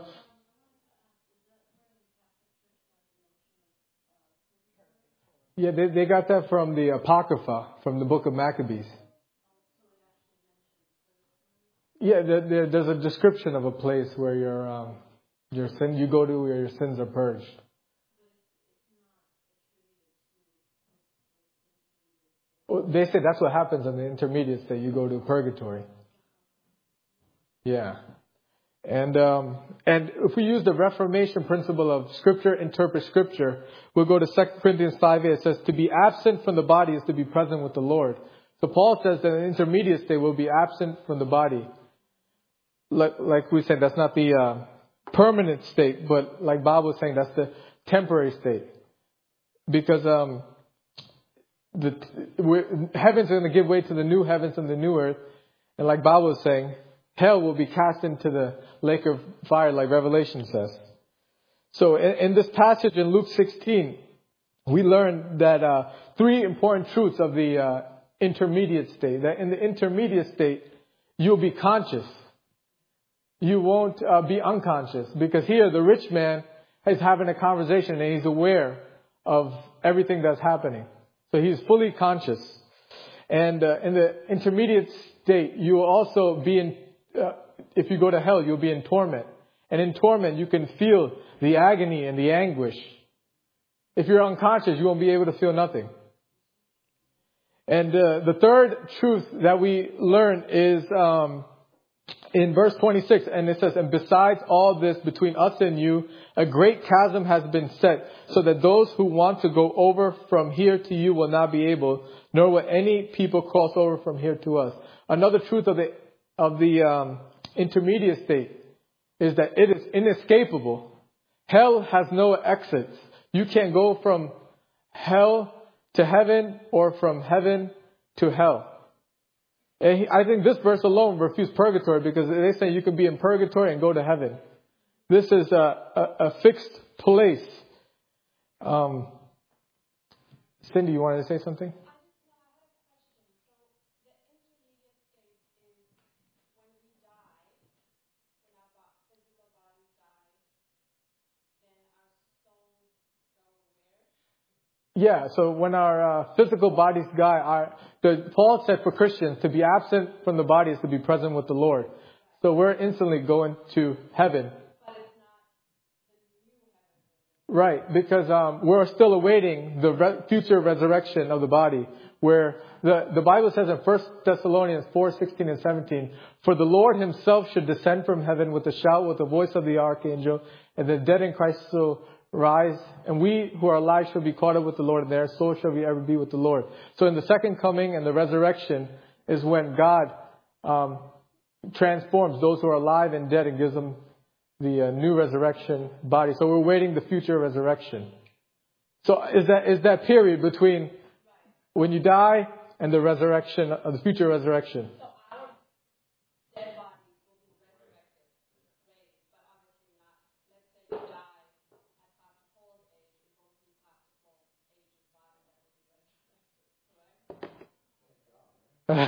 Yeah, they, they got that from the Apocrypha, from the book of Maccabees. Yeah, there, there, there's a description of a place where your um, your sin you go to where your sins are purged. Well, they say that's what happens in the intermediate state. You go to purgatory. Yeah. And um, and if we use the Reformation principle of Scripture interpret Scripture, we'll go to Second Corinthians five eight. It says, to be absent from the body is to be present with the Lord. So Paul says that an intermediate state will be absent from the body. Like, like we said, that's not the uh, permanent state, but like Bob was saying, that's the temporary state. Because um, the we're, heaven's going to give way to the new heavens and the new earth. And like Bob was saying, hell will be cast into the lake of fire, like Revelation says. So in, in this passage in Luke sixteen, we learn that uh, three important truths of the uh, intermediate state. That in the intermediate state, you'll be conscious. You won't uh, be unconscious. Because here, the rich man is having a conversation and he's aware of everything that's happening. So he's fully conscious. And uh, in the intermediate state, you will also be in Uh, if you go to hell, you'll be in torment. And in torment, you can feel the agony and the anguish. If you're unconscious, you won't be able to feel nothing. And uh, the third truth that we learn is um, in verse twenty-six. And it says, and besides all this, between us and you, a great chasm has been set, so that those who want to go over from here to you will not be able, nor will any people cross over from here to us. Another truth of the of the um, intermediate state is that it is inescapable. Hell has no exits. You can't go from hell to heaven or from heaven to hell. And he, I think this verse alone refutes purgatory, because they say you can be in purgatory and go to heaven. This is a, a, a fixed place. Um, Cindy, you wanted to say something? Yeah, so when our uh, physical bodies die, our, the, Paul said for Christians to be absent from the body is to be present with the Lord. So we're instantly going to heaven. But it's not the new heaven. Right, because um, we're still awaiting the re- future resurrection of the body, where the, the Bible says in First Thessalonians four sixteen and seventeen, for the Lord himself should descend from heaven with a shout, with the voice of the archangel, and the dead in Christ shall rise, and we who are alive shall be caught up with the Lord, and there so shall we ever be with the Lord. So in the second coming and the resurrection is when God um, transforms those who are alive and dead and gives them the uh, new resurrection body. So we're waiting the future resurrection. So is that is that period between when you die and the resurrection, of the future resurrection? I don't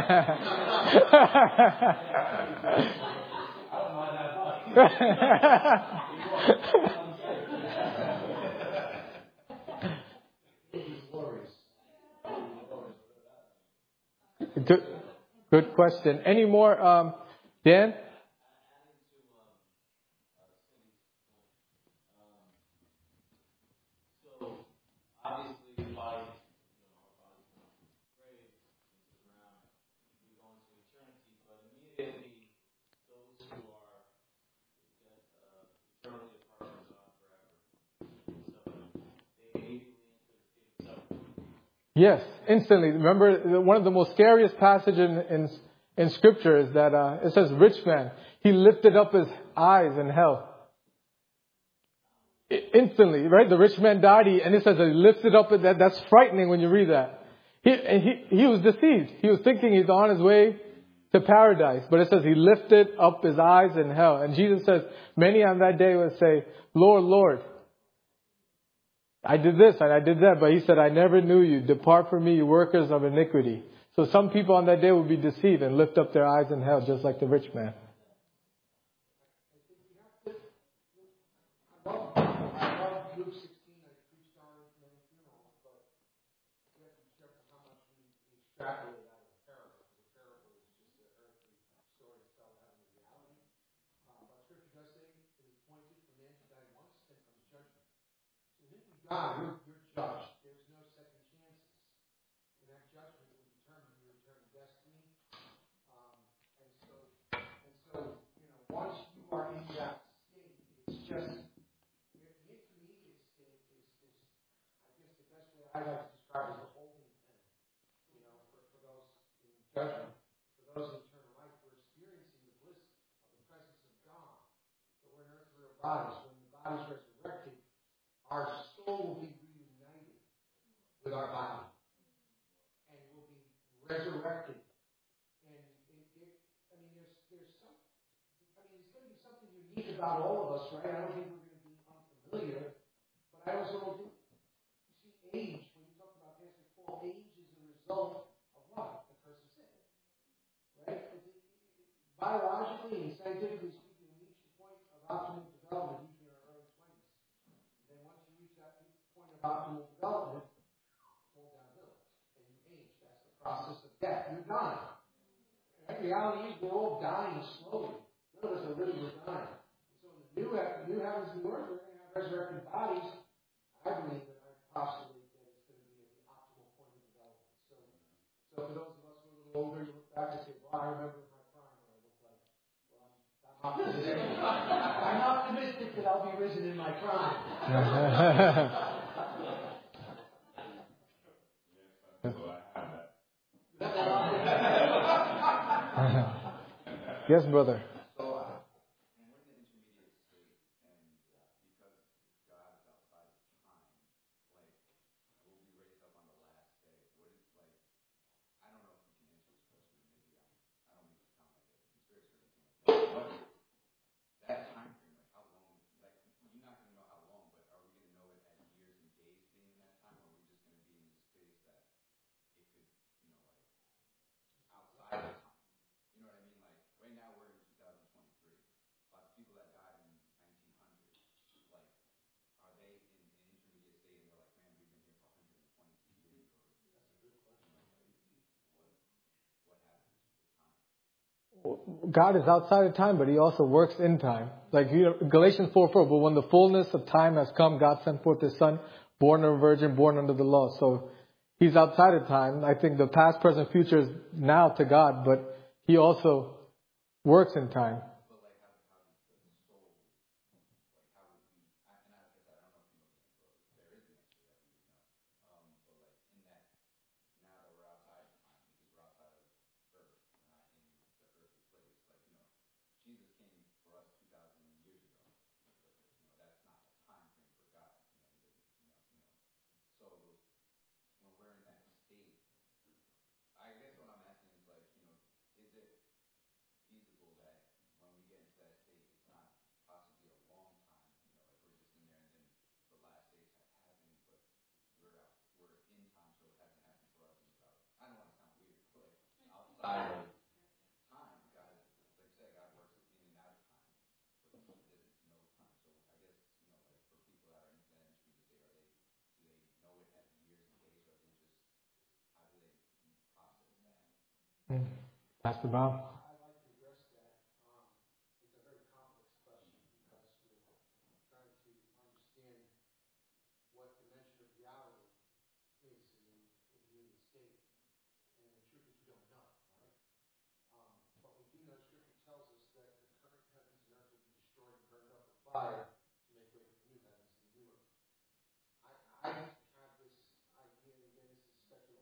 mind that. Good, good question. Any more, um, Dan? Yes, instantly. Remember, one of the most scariest passages in, in, in Scripture is that uh, it says, rich man, he lifted up his eyes in hell. I, instantly, right? The rich man died, he, and it says that he lifted up. That, that's frightening when you read that. He, and he, he was deceived. He was thinking he's on his way to paradise. But it says he lifted up his eyes in hell. And Jesus says, many on that day will say, Lord, Lord, I did this and I did that. But he said, I never knew you. Depart from me, you workers of iniquity. So some people on that day will be deceived and lift up their eyes in hell, just like the rich man. I love, I love Luke sixteen. I preached on it in many funerals, but we have to be careful how much we, we extrapolate out of the parable. The parable is just an earthly story to tell having a reality. Uh, but Scripture does say it is appointed for man to die once, then comes judgment. So when you die, you're, you're judged. There's no second chances. And that judgment will determine your eternal destiny. Um, and so, and so, you know, once you are in that state, it's just the, the intermediate state is, is, I guess, the best way I like to describe it as a holding pen. You know, for, for those in judgment, for those in eternal life, we're experiencing the bliss of the presence of God. But we're in earthly bodies. When the body's resurrected, our soul will be reunited with our body. And will be resurrected. And it, it, I mean, there's, there's some, I mean, it's going to be something unique about all of us, right? I don't think we're going to be unfamiliar. But I also don't think, you see, age, when you talk about Pastor Paul, age is the result of what? The person's sin. Right? It, it, biologically and scientifically speaking, we reach the point of optimal development even in our early twenties. Then once you reach that point of optimal development, fall downhill. And you age. That's the process of death. You're dying. And the reality is we're all dying slowly. None of us are living, we're dying. So in the new, the new heavens and new earth, we're going to have resurrected bodies. I believe that I postulate that it's going to be at the optimal point of development. So, so for those of us who are a little older, you look back and say, well, I remember in my prime what I looked like. Well, I'm, I'm optimistic. I'm optimistic that I'll be risen in my prime. Yes, brother. So, uh, and we're in the intermediate state, and uh, because God is outside of time, like, we'll be raised up on the last day. What is, like, I don't know if you can answer this question, maybe I'm, I don't mean to sound like a conspiracy or anything like that, but that time frame, like, how long, like, you're not going to know how long, but are we going to know it as years and days being in that time, or are we just going to be in this space that it could, you know, like, outside of time? You know what I mean? Like, right now we're in two thousand twenty-three. But the people that died in nineteen hundred, like, are they in an intermediate state and they're like, man, we've been here for one hundred twenty-three years? Or, that's a good question. Like, what, what happens with time? God is outside of time, but He also works in time. Like you know, Galatians four four, but when the fullness of time has come, God sent forth His Son, born of a virgin, born under the law. So He's outside of time. I think the past, present, future is now to God, but He also works in time. But, like, how, how does the soul, like, how would we, I, and I, I don't know if you know the answer, or there is an answer that we would know. Um, but, like, in that, now that we're outside of time, because we're outside of earth, we're not in the earthly place, like, you know, Jesus came for us two thousand years ago. But, you know, that's not a time frame for God. You know, he doesn't, you know, you know. So, when we're in that state, I guess what I'm asking is, like, you know, is it feasible that when we get into that state, it's not possibly a long time, you know, like we're just in there and then the last days have happened, but we're out, we're in time, so it hasn't happened for us. And it's out. I don't want to sound weird, but like outside of time, God, like I said, God works in and out of time, but there's no time. So I guess, you know, like for people that are in that intermediate state, are they, do they know it as years and days, or are they just, how do they process that? Mm. Pastor Bob. I'd like to address that. Um, it's a very complex question because we're trying to understand what dimension of reality is in the intermediate state. And the truth is we don't know, right? Um, but we do know Scripture tells us that the current heavens and earth will be destroyed and burned up with fire to make way for the new heavens and the new earth. I, I have this idea, again, this is speculation.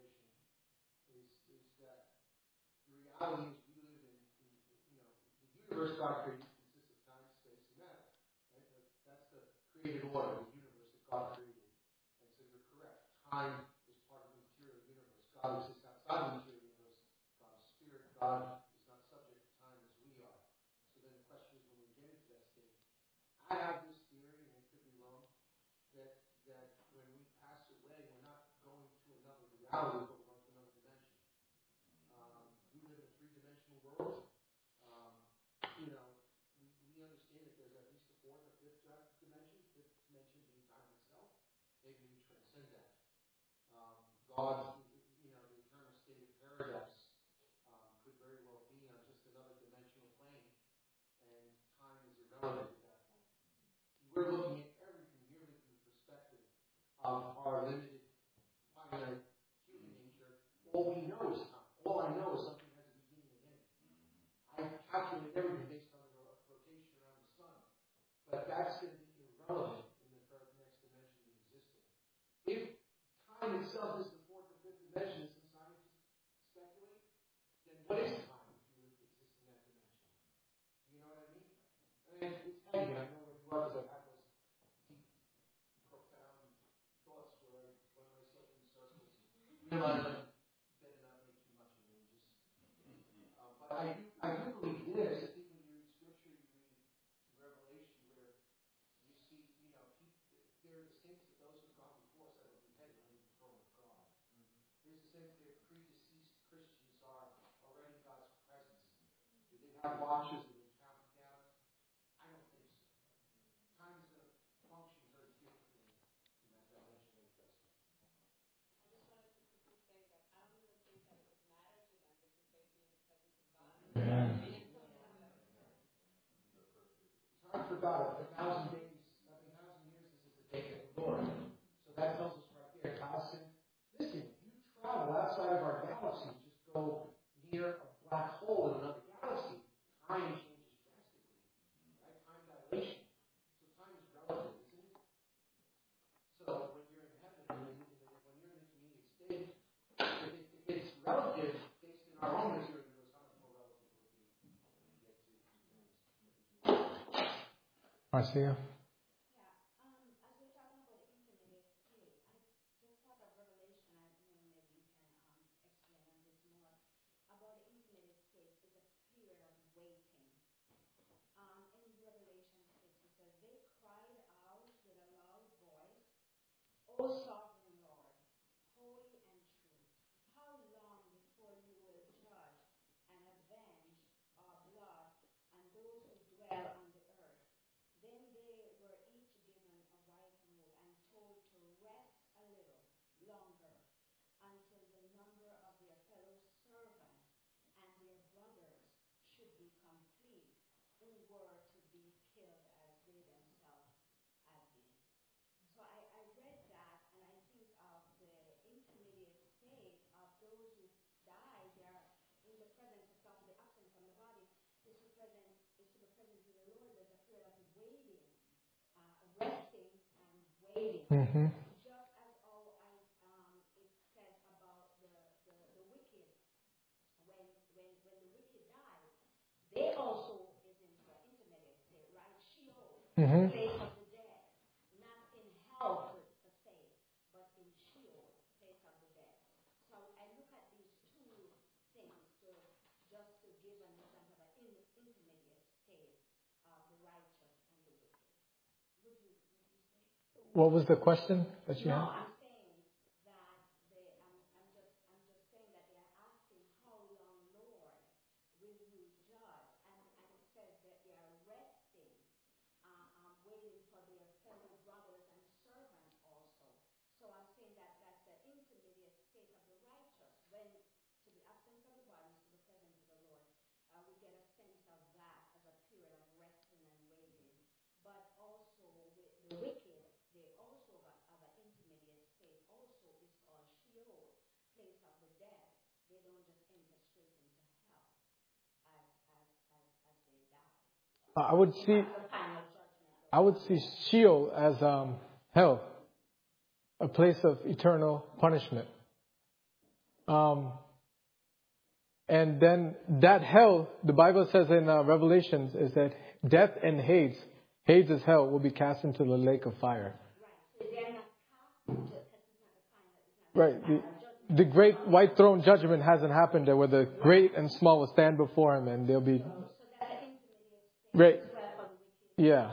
reality is we live in, in, you know, the universe God created consists of time, space, and matter. Right? That's the created order, the universe that God created. And so you're correct. Time is part of the material universe. God exists outside the material universe. God is spirit. God is not subject to time as we are. So then the question is, when we get into that state, I have this theory, and it could be wrong, that that when we pass away, we're not going to another reality, but we're going to another dimension. Um, we live in a three-dimensional world. Um, you know, we, we understand that there's at least a fourth or fifth dimension, fifth dimension being time itself. Maybe we transcend that. Um, God, you know, the eternal state of paradise um, could very well be on just another dimensional plane, and time is irrelevant at that point. We're looking at everything merely from the perspective of our limited, finite human nature. All we know is time. All I know is something has a beginning and end. I calculate everything based on the rotation around the sun. But that's going to be irrelevant in the third, next dimension we exist in. If time itself is the fourth or fifth dimension, as some scientists speculate, then what is time if you exist in that dimension? Do you know what I mean? I mean, it's, it's heavy. I know when brothers have had those deep, profound thoughts where I run myself in circles and realize I'm better not make too much of it. Just, uh, but I do, I do believe this. I think when you read Scripture, you read Revelation, where you see, you know, people, there are the saints of those who have gone before us that will be headed under the throne of God. Mm-hmm. There's a sense that predeceased Christians are already in God's presence. Do they have watches and they count down? I don't think so. Time is going to function very differently in that dimension of investment. I just wanted to quickly say that I don't even think that it would matter to them because they be in the presence of God. Yeah. Time for God, a thousand days, I mean, a thousand years, this is the day of the Lord. So that tells us right there, God said, listen, you travel outside of our galaxy, just go near a black hole in another galaxy, time changes drastically. Right? Time dilation. So time is relative, isn't it? So when you're in heaven, when you're in the intermediate state, if, it, if it's relative, based in our own material universe, how much more relative will it be when we get to Marcia? Yeah, um, as we're talking about the intermediate state, I just thought of Revelation. I don't know, maybe you can um, explain on this more. About the intermediate state is a period of waiting. Um, in Revelation six, it says, they cried out with a loud voice, O sovereign Lord, holy and true, how long before you will judge and avenge our blood and those who dwell on the earth? Then they were each given a white robe and told to rest a little longer until the number of their fellow servants and their brothers should be complete, who were to be killed as they themselves had been. So I, I read that and I think of the intermediate state of those who die. They are in the presence of God, to be absent from the body is to present is to be present with the Lord. There's a period of waiting, uh, resting and waiting. Mm-hmm. Just as all I um, it says about the, the, the wicked, when when when the wicked die, they also is into an intermediate state, right? Sheol, Mm-hmm. place of the dead, not in hell per per se, but in Sheol, place of the dead. So I look at these two things to just to give an example of an in, intermediate state of the righteous and the wicked. Would you would you say? What was the question that you No, had? I'm saying that they. I'm, I'm just. I'm just saying that they are asking how long, Lord, will you judge? And, and it says that they are resting, uh, um, waiting for their fellow brothers and servants also. So I'm saying that that's the intermediate state of the righteous, when to be absent from the body, to be present with the Lord. Uh, we get a sense of that as a period of resting and waiting. But also with the wicked, they also have have an intermediate state. Also is called Sheol, place of the dead. They don't just enter straight into hell as as as, as they die. I would see That's the final judgment. I would see Sheol as um, hell, a place of eternal punishment. Um, And then that hell, the Bible says in uh, Revelations, is that death and Hades, Hades is hell, will be cast into the lake of fire. Right. The, the great white throne judgment hasn't happened there, where the great and small will stand before him, and they'll be. Right. Yeah.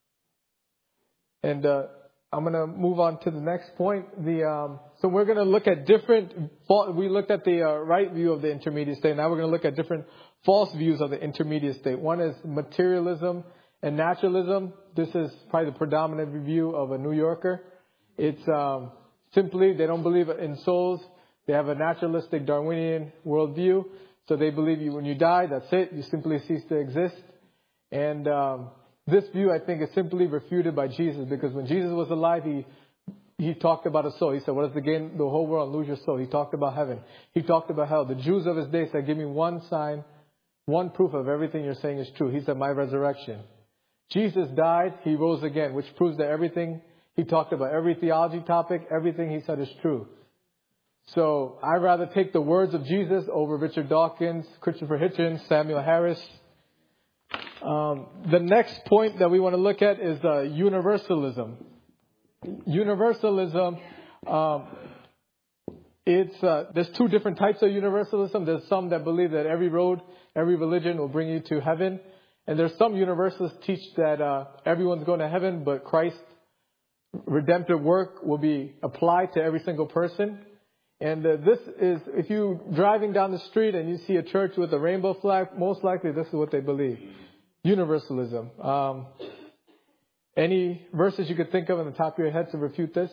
And uh, I'm going to move on to the next point. The um, so we're going to look at different. We looked at the uh, right view of the intermediate state. Now we're going to look at different false views of the intermediate state. One is materialism and naturalism. This is probably the predominant view of a New Yorker. It's um, simply they don't believe in souls. They have a naturalistic Darwinian worldview. So they believe you when you die, that's it. You simply cease to exist. And um, this view, I think, is simply refuted by Jesus, because when Jesus was alive, he he talked about a soul. He said, what is the gain the whole world and lose your soul? He talked about heaven. He talked about hell. The Jews of his day said, give me one sign, one proof of everything you're saying is true. He said, my resurrection. Jesus died. He rose again, which proves that everything he talked about, every theology topic, everything he said is true. So I'd rather take the words of Jesus over Richard Dawkins, Christopher Hitchens, Samuel Harris. Um, the next point that we want to look at is uh, universalism. Universalism, um, it's uh, there's two different types of universalism. There's some that believe that every road, every religion will bring you to heaven. And there's some universalists teach that uh, everyone's going to heaven, but Christ's redemptive work will be applied to every single person. And uh, this is, if you're driving down the street and you see a church with a rainbow flag, most likely this is what they believe. Universalism. Um, any verses you could think of on the top of your head to refute this?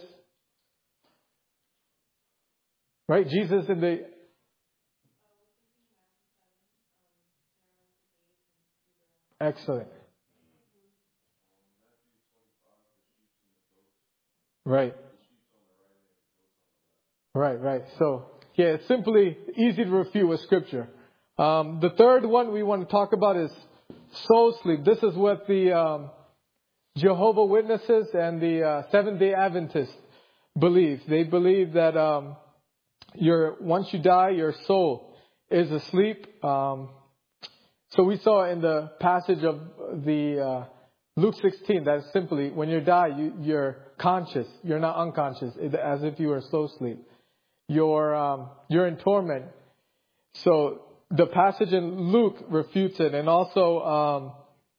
Right? Jesus in the... Excellent. Right. Right, right. So, yeah, it's simply easy to refute with Scripture. Um, the third one we want to talk about is soul sleep. This is what the um, Jehovah's Witnesses and the uh, Seventh-day Adventists believe. They believe that um, your once you die, your soul is asleep. Um, so we saw in the passage of the uh, Luke sixteen that simply when you die, you, you're conscious. You're not unconscious, as if you were slow sleep. You're um, you're in torment. So the passage in Luke refutes it. And also, um,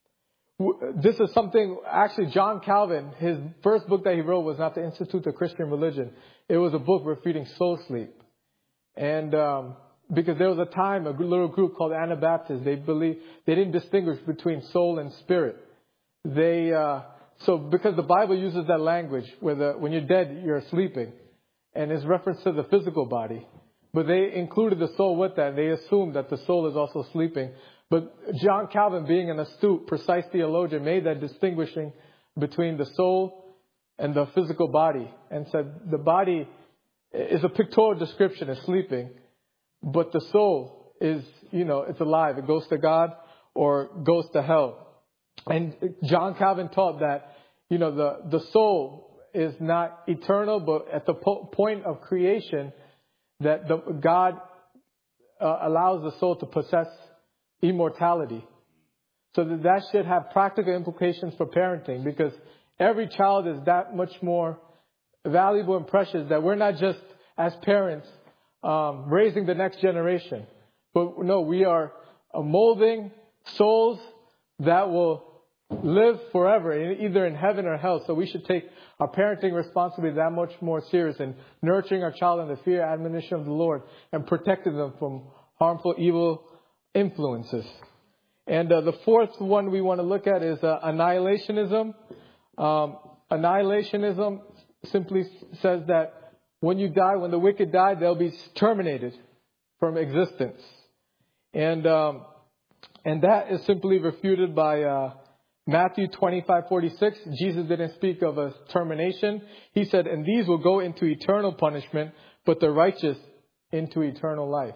w- this is something, actually, John Calvin, his first book that he wrote was not the Institute of Christian Religion. It was a book refuting soul sleep. And um, because there was a time, a little group called Anabaptists, they believe they didn't distinguish between soul and spirit. They uh, so because the Bible uses that language where the, when you're dead, you're sleeping. And it's reference to the physical body. But they included the soul with that. And they assumed that the soul is also sleeping. But John Calvin, being an astute, precise theologian, made that distinguishing between the soul and the physical body. And said the body is a pictorial description, is sleeping. But the soul is, you know, it's alive. It goes to God or goes to hell. And John Calvin taught that, you know, the, the soul is not eternal, but at the po- point of creation, that the, God uh, allows the soul to possess immortality. So that, that should have practical implications for parenting, because every child is that much more valuable and precious that we're not just, as parents, um, raising the next generation. But no, we are uh, molding souls that will live forever, either in heaven or hell. So we should take our parenting responsibility that much more serious in nurturing our child in the fear and admonition of the Lord and protecting them from harmful, evil influences. And uh, the fourth one we want to look at is uh, annihilationism. Um, annihilationism simply says that when you die, when the wicked die, they'll be terminated from existence. And um, and that is simply refuted by uh, Matthew twenty-five forty-six. Jesus didn't speak of a termination. He said, and these will go into eternal punishment, but the righteous into eternal life.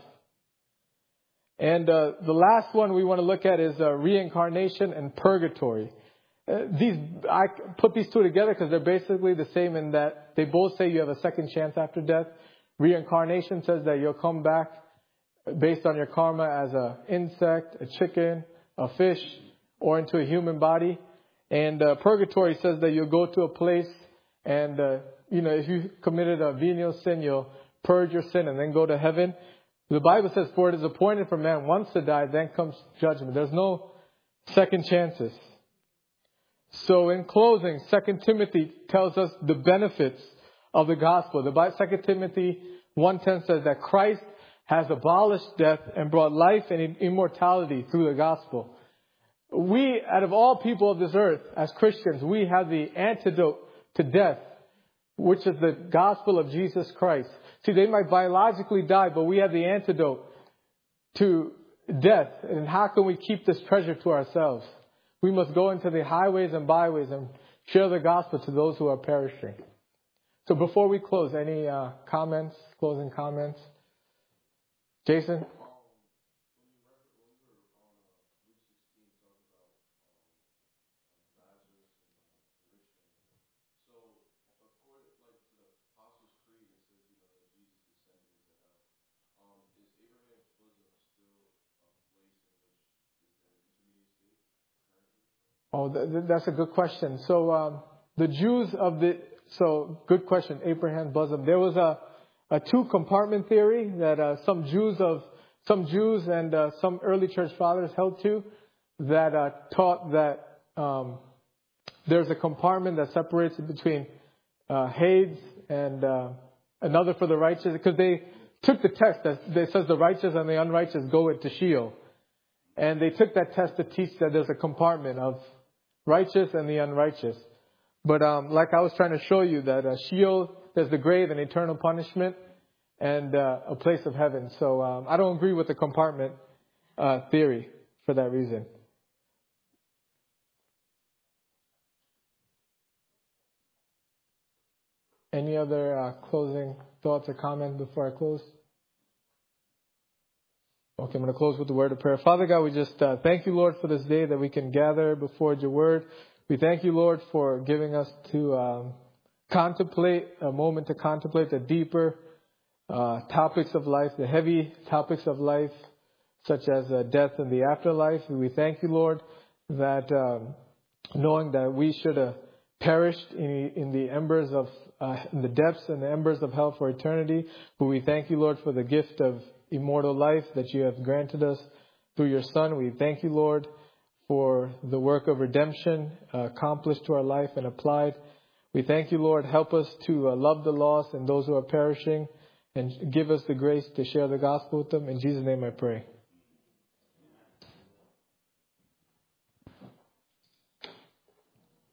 And uh, the last one we want to look at is uh, reincarnation and purgatory. Uh, these I put these two together because they're basically the same in that they both say you have a second chance after death. Reincarnation says that you'll come back based on your karma as a insect, a chicken, a fish, or into a human body. And uh, purgatory says that you'll go to a place and, uh, you know, if you committed a venial sin, you'll purge your sin and then go to heaven. The Bible says, for it is appointed for man once to die, then comes judgment. There's no second chances. So in closing, Second Timothy tells us the benefits of the gospel. The Second Timothy one ten says that Christ has abolished death and brought life and immortality through the gospel. We, out of all people of this earth, as Christians, we have the antidote to death, which is the gospel of Jesus Christ. See, they might biologically die, but we have the antidote to death. And how can we keep this treasure to ourselves? We must go into the highways and byways and share the gospel to those who are perishing. So before we close, any uh, comments, closing comments? Jason? Oh, th- that's a good question. So um, the Jews of the so good question, Abraham's bosom. There was a, a two compartment theory that uh, some Jews of some Jews and uh, some early church fathers held to, that uh, taught that um, there's a compartment that separates it between uh, Hades and uh, another for the righteous, because they took the text that, that says the righteous and the unrighteous go into Sheol, and they took that test to teach that there's a compartment of righteous and the unrighteous. But um, like I was trying to show you, that uh, Sheol, there's the grave and eternal punishment, and uh, a place of heaven. So um, I don't agree with the compartment uh, theory for that reason. Any other uh, closing thoughts or comments before I close? Okay, I'm going to close with the word of prayer. Father God, we just uh, thank you, Lord, for this day that we can gather before your word. We thank you, Lord, for giving us to um, contemplate, a moment to contemplate the deeper uh, topics of life, the heavy topics of life, such as uh, death and the afterlife. We thank you, Lord, that um, knowing that we should have perished in, in the embers of, uh, in the depths and the embers of hell for eternity. But we thank you, Lord, for the gift of immortal life that you have granted us through your Son. We thank you, Lord, for the work of redemption uh, accomplished to our life and applied. We thank you, Lord. Help us to uh, love the lost and those who are perishing, and give us the grace to share the gospel with them. In Jesus' name I pray.